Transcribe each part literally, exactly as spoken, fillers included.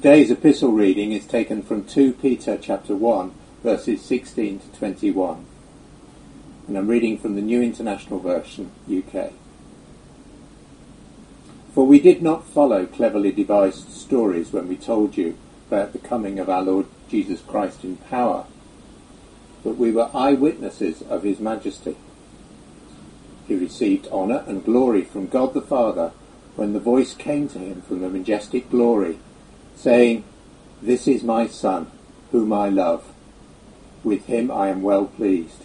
Today's epistle reading is taken from Second Peter chapter one, verses sixteen to twenty-one. And I'm reading from the New International Version, U K. For we did not follow cleverly devised stories when we told you about the coming of our Lord Jesus Christ in power, but we were eyewitnesses of his majesty. He received honour and glory from God the Father when the voice came to him from the majestic glory, saying, "This is my Son, whom I love. With him I am well pleased."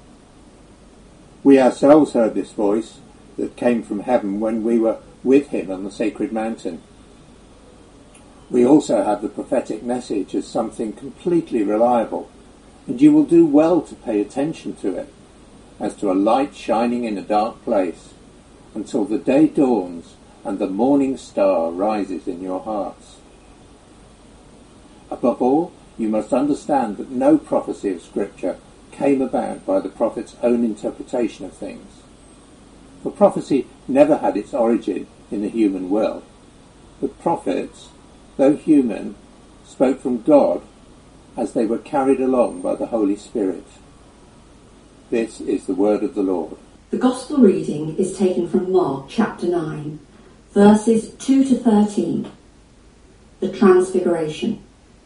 We ourselves heard this voice that came from heaven when we were with him on the sacred mountain. We also have the prophetic message as something completely reliable, and you will do well to pay attention to it, as to a light shining in a dark place, until the day dawns and the morning star rises in your hearts. Above all, you must understand that no prophecy of Scripture came about by the prophet's own interpretation of things. For prophecy never had its origin in the human will. The prophets, though human, spoke from God as they were carried along by the Holy Spirit. This is the word of the Lord. The Gospel reading is taken from Mark chapter nine, verses two to thirteen. The Transfiguration.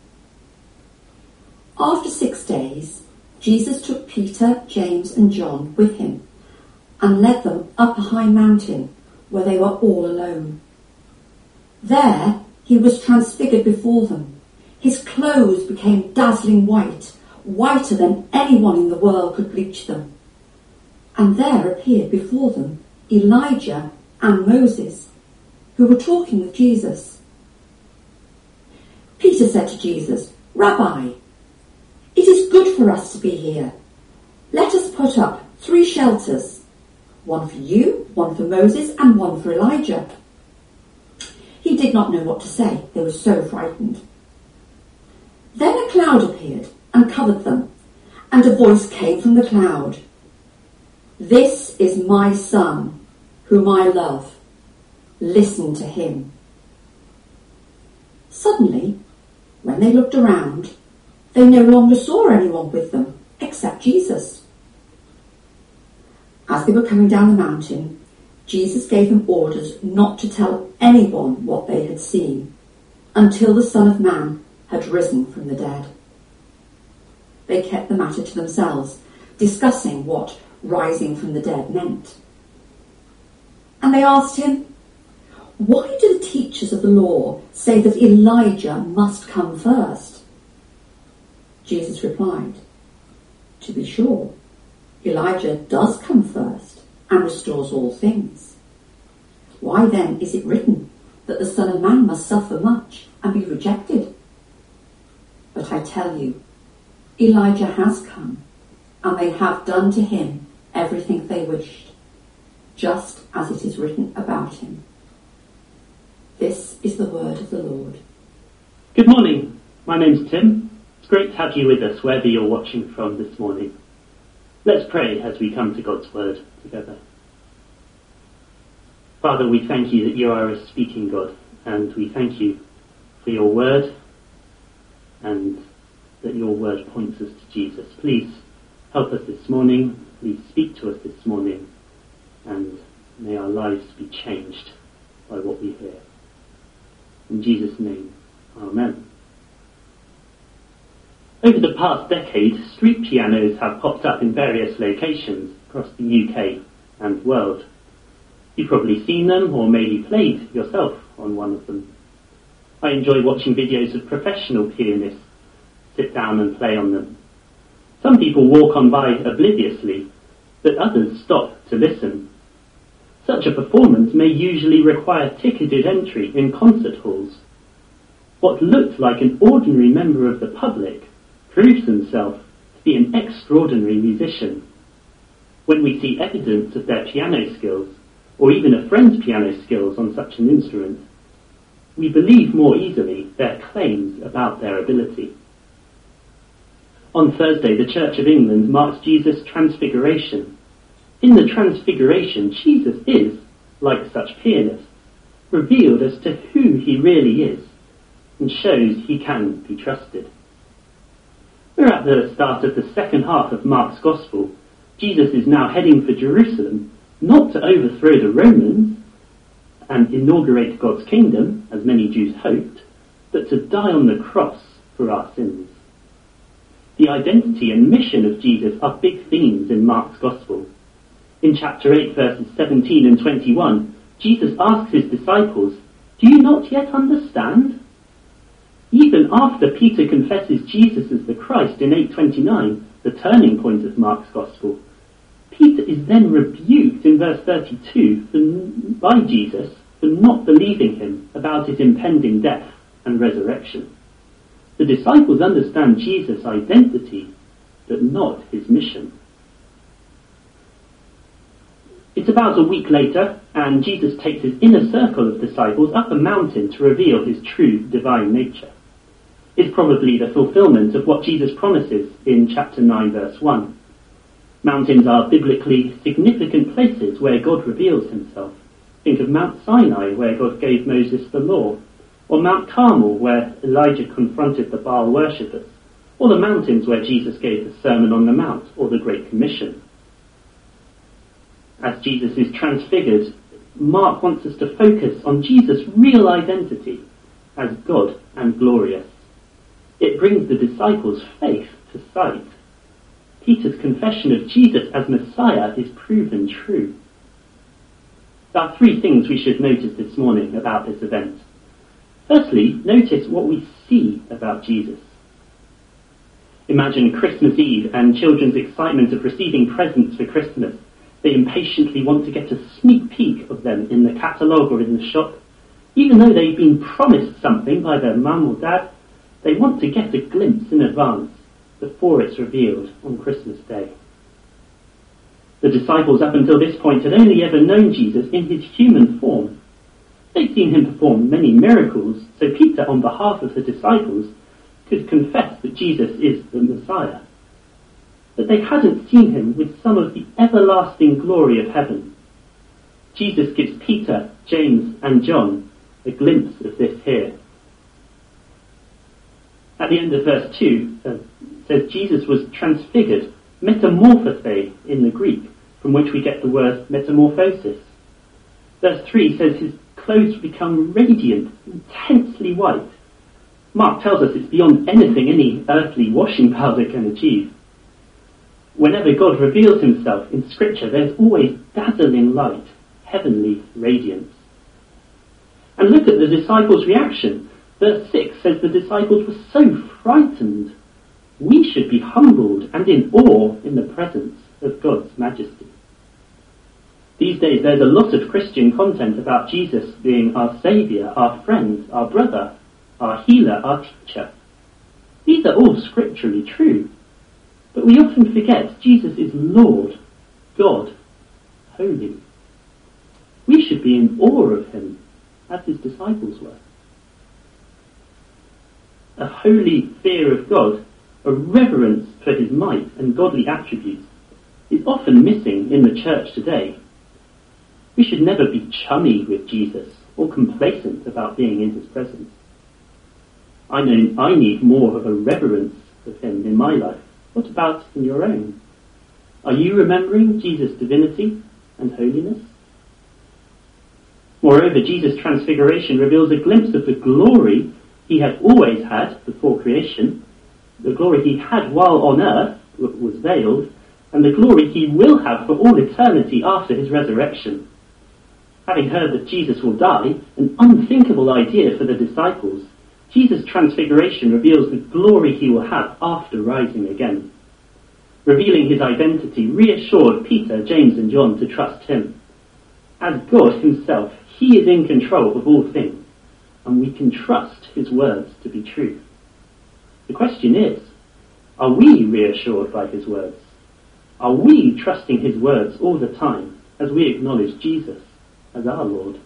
After six days, Jesus took Peter, James and John with him and led them up a high mountain where they were all alone. There he was transfigured before them. His clothes became dazzling white, whiter than anyone in the world could bleach them. And there appeared before them Elijah and Moses, who were talking with Jesus. Peter said to Jesus, "Rabbi, it is good for us to be here. Let us put up three shelters, one for you, one for Moses, and one for Elijah." He did not know what to say. They were so frightened. Then a cloud appeared and covered them, and a voice came from the cloud. "This is my Son, whom I love. Listen to him." Suddenly, when they looked around, they no longer saw anyone with them except Jesus. As they were coming down the mountain, Jesus gave them orders not to tell anyone what they had seen until the Son of Man had risen from the dead. They kept the matter to themselves, discussing what rising from the dead meant. And they asked him, "Why do the teachers of the law say that Elijah must come first?" Jesus replied, "To be sure, Elijah does come first and restores all things. Why then is it written that the Son of Man must suffer much and be rejected? But I tell you, Elijah has come, and they have done to him everything they wished, just as it is written about him." This is the word of the Lord. Good morning. My name's Tim. It's great to have you with us wherever you're watching from this morning. Let's pray as we come to God's word together. Father, we thank you that you are a speaking God, and we thank you for your word and that your word points us to Jesus. Please help us this morning. Please speak to us this morning, and may our lives be changed by what we hear. In Jesus' name, Amen. Over the past decade, street pianos have popped up in various locations across the U K and world. You've probably seen them or maybe played yourself on one of them. I enjoy watching videos of professional pianists sit down and play on them. Some people walk on by obliviously, but others stop to listen. Such a performance may usually require ticketed entry in concert halls. What looked like an ordinary member of the public proves himself to be an extraordinary musician. When we see evidence of their piano skills, or even a friend's piano skills on such an instrument, we believe more easily their claims about their ability. On Thursday, the Church of England marks Jesus' Transfiguration. In the Transfiguration, Jesus is, like such pianists, revealed as to who he really is. and shows he can be trusted. We're at the start of the second half of Mark's Gospel. Jesus is now heading for Jerusalem, not to overthrow the Romans and inaugurate God's kingdom, as many Jews hoped, but to die on the cross for our sins. The identity and mission of Jesus are big themes in Mark's Gospel. In chapter eight, verses seventeen and twenty-one, Jesus asks his disciples, "Do you not yet understand?" Even after Peter confesses Jesus as the Christ in eight twenty-nine, the turning point of Mark's Gospel, Peter is then rebuked in verse thirty-two for, by Jesus for not believing him about his impending death and resurrection. The disciples understand Jesus' identity, but not his mission. It's about a week later, and Jesus takes his inner circle of disciples up a mountain to reveal his true divine nature. It's probably the fulfillment of what Jesus promises in chapter nine, verse one. Mountains are biblically significant places where God reveals himself. Think of Mount Sinai, where God gave Moses the law, or Mount Carmel, where Elijah confronted the Baal worshippers, or the mountains where Jesus gave the Sermon on the Mount, or the Great Commission. As Jesus is transfigured, Mark wants us to focus on Jesus' real identity as God and glorious. It brings the disciples' faith to sight. Peter's confession of Jesus as Messiah is proven true. There are three things we should notice this morning about this event. Firstly, notice what we see about Jesus. Imagine Christmas Eve and children's excitement of receiving presents for Christmas. They impatiently want to get a sneak peek of them in the catalogue or in the shop. Even though they've been promised something by their mum or dad, they want to get a glimpse in advance before it's revealed on Christmas Day. The disciples up until this point had only ever known Jesus in his human form. They'd seen him perform many miracles, so Peter, on behalf of the disciples, could confess that Jesus is the Messiah. But they hadn't seen him with some of the everlasting glory of heaven. Jesus gives Peter, James and John a glimpse of this here. At the end of verse two, uh, it says Jesus was transfigured, metamorphosed in the Greek, from which we get the word metamorphosis. Verse three says his clothes become radiant, intensely white. Mark tells us it's beyond anything any earthly washing powder can achieve. Whenever God reveals himself in Scripture, there's always dazzling light, heavenly radiance. And look at the disciples' reaction. Verse six says the disciples were so frightened. We should be humbled and in awe in the presence of God's majesty. These days there's a lot of Christian content about Jesus being our Saviour, our friend, our brother, our healer, our teacher. These are all scripturally true. But we often forget Jesus is Lord, God, holy. We should be in awe of him, as his disciples were. A holy fear of God, a reverence for his might and godly attributes, is often missing in the church today. We should never be chummy with Jesus or complacent about being in his presence. I know I need more of a reverence of him in my life. What about in your own? Are you remembering Jesus' divinity and holiness? Moreover, Jesus' transfiguration reveals a glimpse of the glory he had always had before creation, the glory he had while on earth was veiled, and the glory he will have for all eternity after his resurrection. Having heard that Jesus will die, an unthinkable idea for the disciples, Jesus' transfiguration reveals the glory he will have after rising again. Revealing his identity reassured Peter, James and John to trust him. As God himself, he is in control of all things, and we can trust his words to be true. The question is, are we reassured by his words? Are we trusting his words all the time as we acknowledge Jesus as our Lord?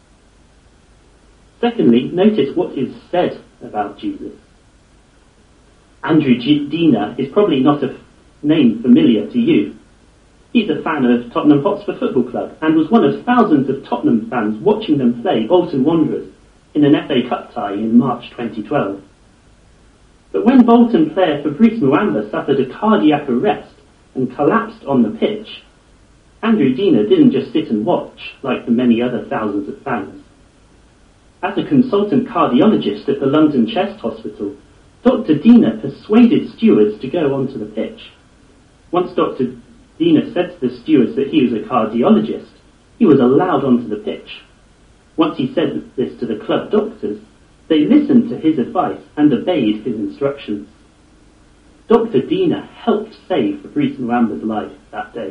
Secondly, notice what is said about Jesus. Andrew G- Dina is probably not a f- name familiar to you. He's a fan of Tottenham Hotspur Football Club and was one of thousands of Tottenham fans watching them play Bolton Wanderers in an F A Cup tie in March twenty twelve. But when Bolton player Fabrice Muamba suffered a cardiac arrest and collapsed on the pitch, Andrew Diener didn't just sit and watch like the many other thousands of fans. As a consultant cardiologist at the London Chest Hospital, Doctor Diener persuaded stewards to go onto the pitch. Once Doctor Diener said to the stewards that he was a cardiologist, he was allowed onto the pitch. Once he said this to the club doctors, they listened to his advice and obeyed his instructions. Doctor Diener helped save Fabrice Muamba's life that day.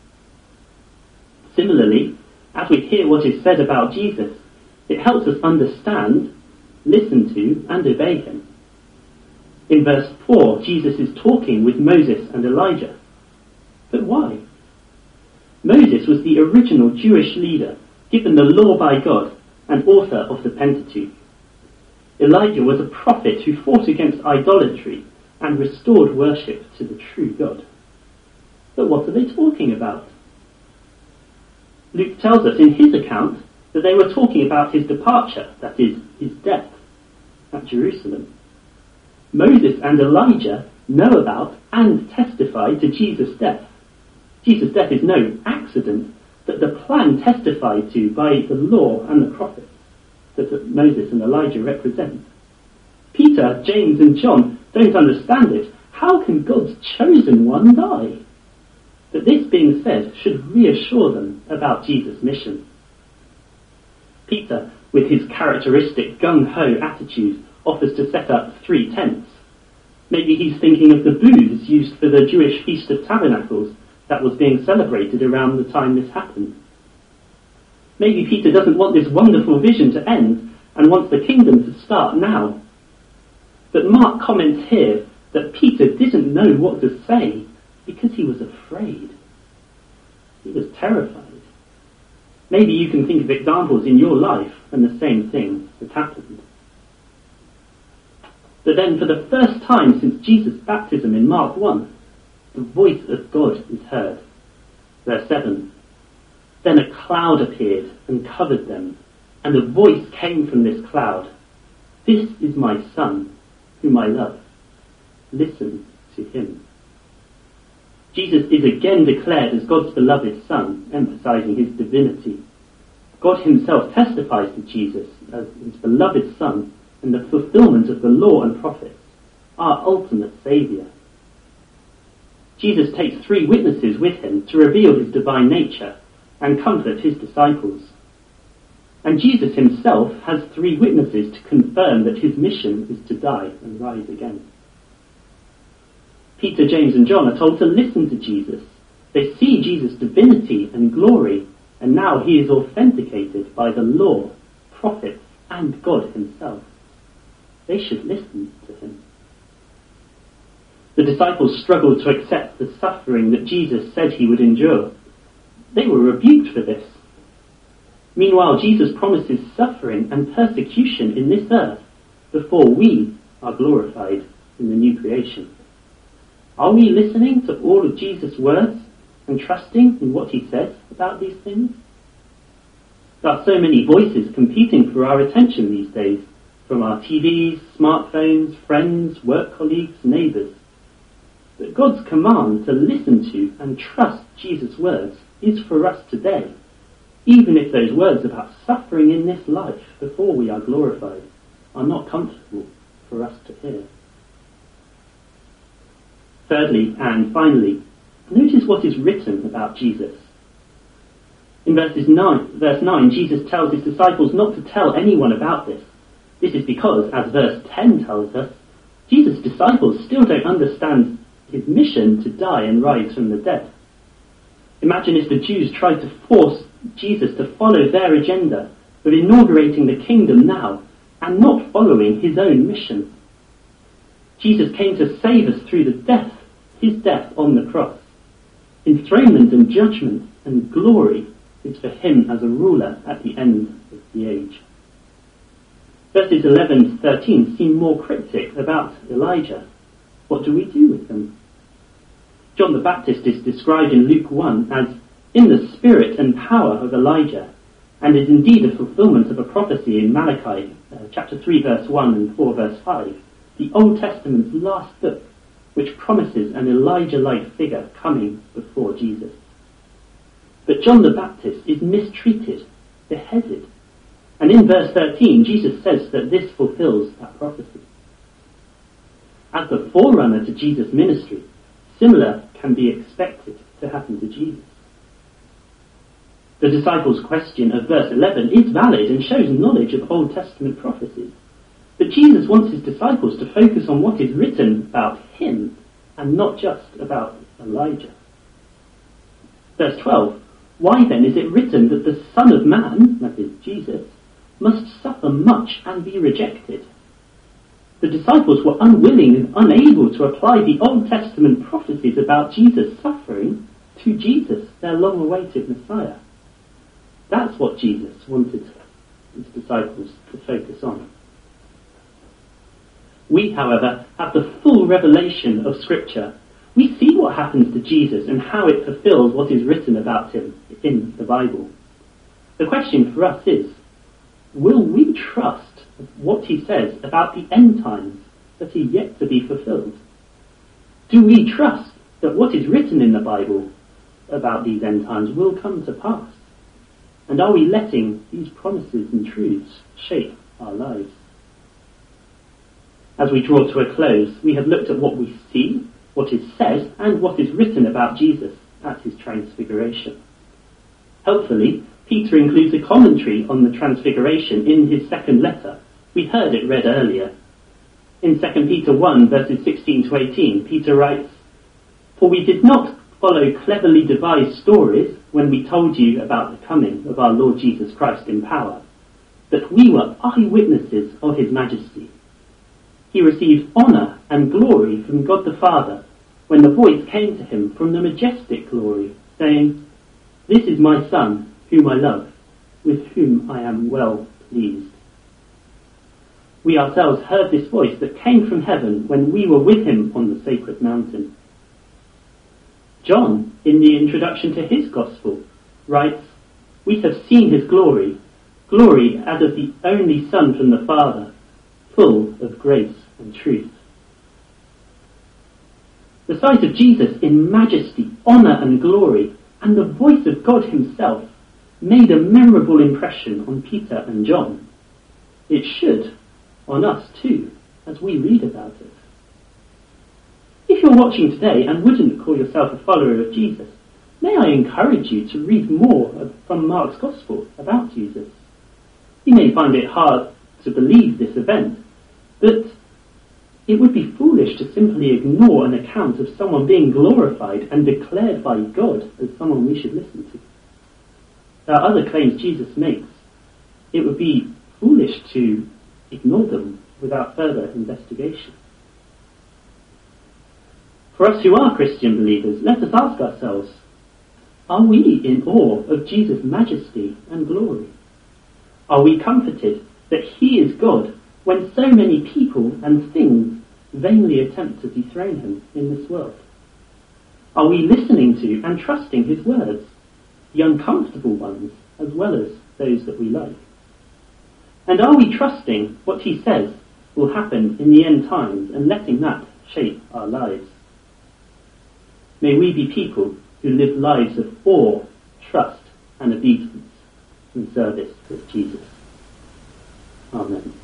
Similarly, as we hear what is said about Jesus, it helps us understand, listen to, and obey him. In verse four, Jesus is talking with Moses and Elijah. But why? Moses was the original Jewish leader, given the law by God and author of the Pentateuch. Elijah was a prophet who fought against idolatry and restored worship to the true God. But what are they talking about? Luke tells us in his account that they were talking about his departure, that is, his death, at Jerusalem. Moses and Elijah know about and testify to Jesus' death. Jesus' death is no accident, but the plan testified to by the law and the prophets that Moses and Elijah represent. Peter, James and John don't understand it. How can God's chosen one die? But this being said should reassure them about Jesus' mission. Peter, with his characteristic gung-ho attitude, offers to set up three tents. Maybe he's thinking of the booths used for the Jewish Feast of Tabernacles that was being celebrated around the time this happened. Maybe Peter doesn't want this wonderful vision to end and wants the kingdom to start now. But Mark comments here that Peter didn't know what to say because he was afraid. He was terrified. Maybe you can think of examples in your life when the same thing has happened. But then for the first time since Jesus' baptism in Mark one, the voice of God is heard. Verse seven. Then a cloud appeared and covered them, and a voice came from this cloud. This is my son, whom I love. Listen to him. Jesus is again declared as God's beloved son, emphasizing his divinity. God himself testifies to Jesus as his beloved son and the fulfillment of the law and prophets, our ultimate saviour. Jesus takes three witnesses with him to reveal his divine nature and comfort his disciples. And Jesus himself has three witnesses to confirm that his mission is to die and rise again. Peter, James and John are told to listen to Jesus. They see Jesus' divinity and glory, and now he is authenticated by the law, prophets, and God himself. They should listen to him. The disciples struggled to accept the suffering that Jesus said he would endure. They were rebuked for this. Meanwhile, Jesus promises suffering and persecution in this earth before we are glorified in the new creation. Are we listening to all of Jesus' words and trusting in what he says about these things? There are so many voices competing for our attention these days, from our T Vs, smartphones, friends, work colleagues, neighbours. But God's command to listen to and trust Jesus' words is for us today, even if those words about suffering in this life before we are glorified are not comfortable for us to hear. Thirdly, and finally, notice what is written about Jesus. In verses nine, verse nine, Jesus tells his disciples not to tell anyone about this. This is because, as verse ten tells us, Jesus' disciples still don't understand his mission to die and rise from the dead. Imagine if the Jews tried to force Jesus to follow their agenda of inaugurating the kingdom now and not following his own mission. Jesus came to save us through the death, his death on the cross. Enthronement and judgment and glory is for him as a ruler at the end of the age. Verses eleven to thirteen seem more cryptic about Elijah. What do we do with them? John the Baptist is described in Luke one as in the spirit and power of Elijah, and is indeed a fulfillment of a prophecy in Malachi uh, chapter three verse one and four verse five, the Old Testament's last book, which promises an Elijah-like figure coming before Jesus. But John the Baptist is mistreated, beheaded, and in verse thirteen Jesus says that this fulfills that prophecy. As the forerunner to Jesus' ministry, similar can be expected to happen to Jesus. The disciples' question of verse eleven is valid and shows knowledge of Old Testament prophecies. But Jesus wants his disciples to focus on what is written about him and not just about Elijah. Verse twelve, why then is it written that the Son of Man, that is Jesus, must suffer much and be rejected? The disciples were unwilling and unable to apply the Old Testament prophecies about Jesus' suffering to Jesus, their long-awaited Messiah. That's what Jesus wanted his disciples to focus on. We, however, have the full revelation of Scripture. We see what happens to Jesus and how it fulfills what is written about him in the Bible. The question for us is, will we trust what he says about the end times that are yet to be fulfilled? Do we trust that what is written in the Bible about these end times will come to pass? And are we letting these promises and truths shape our lives? As we draw to a close, we have looked at what we see, what is said, and what is written about Jesus at his transfiguration. Helpfully, Peter includes a commentary on the transfiguration in his second letter. We heard it read earlier. In Second Peter one, verses sixteen to eighteen, Peter writes, "For we did not follow cleverly devised stories when we told you about the coming of our Lord Jesus Christ in power, but we were eyewitnesses of his majesty. He received honour and glory from God the Father when the voice came to him from the majestic glory, saying, 'This is my Son, whom I love, with whom I am well pleased.' We ourselves heard this voice that came from heaven when we were with him on the sacred mountain." John, in the introduction to his Gospel, writes, "We have seen his glory, glory as of the only Son from the Father, full of grace and truth." The sight of Jesus in majesty, honour and glory, and the voice of God himself made a memorable impression on Peter and John. It should on us too, as we read about it. If you're watching today and wouldn't call yourself a follower of Jesus, may I encourage you to read more from Mark's Gospel about Jesus. You may find it hard to believe this event, but it would be foolish to simply ignore an account of someone being glorified and declared by God as someone we should listen to. There are other claims Jesus makes. It would be foolish to ignore them without further investigation. For us who are Christian believers, let us ask ourselves, are we in awe of Jesus' majesty and glory? Are we comforted that he is God when so many people and things vainly attempt to dethrone him in this world? Are we listening to and trusting his words, the uncomfortable ones as well as those that we like? And are we trusting what he says will happen in the end times and letting that shape our lives? May we be people who live lives of awe, trust and obedience in service with Jesus. Amen.